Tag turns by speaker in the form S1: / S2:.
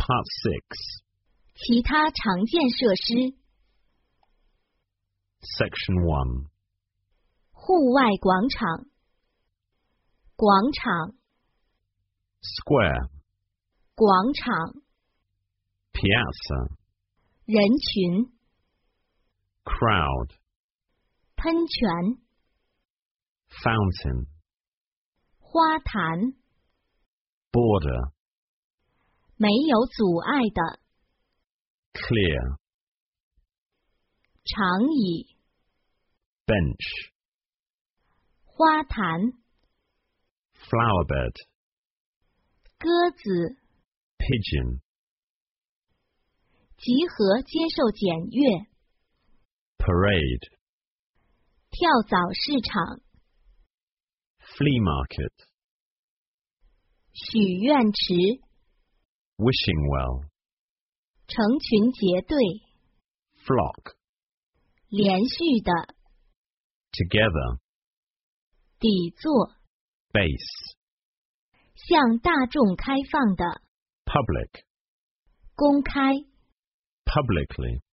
S1: Part 6.
S2: 其他常见设施。
S1: Section 1.
S2: 户外广场。广场。
S1: Square.
S2: 广场。
S1: Piazza.
S2: 人群。
S1: Crowd.
S2: 喷泉。
S1: Fountain.
S2: 花坛。
S1: Border.
S2: 没有阻碍的。
S1: Clear.
S2: 长椅。
S1: Bench.
S2: 花坛。
S1: Flowerbed.
S2: 鸽子。
S1: Pigeon.
S2: 集合接受检阅。
S1: Parade.
S2: 跳蚤市场。
S1: Flea market.
S2: 许愿池。
S1: Wishing well.
S2: 成群结队。
S1: Flock.
S2: 连续的。
S1: Together.
S2: 底座。
S1: Base.
S2: 向大众开放的。
S1: Public.
S2: 公开。
S1: Publicly.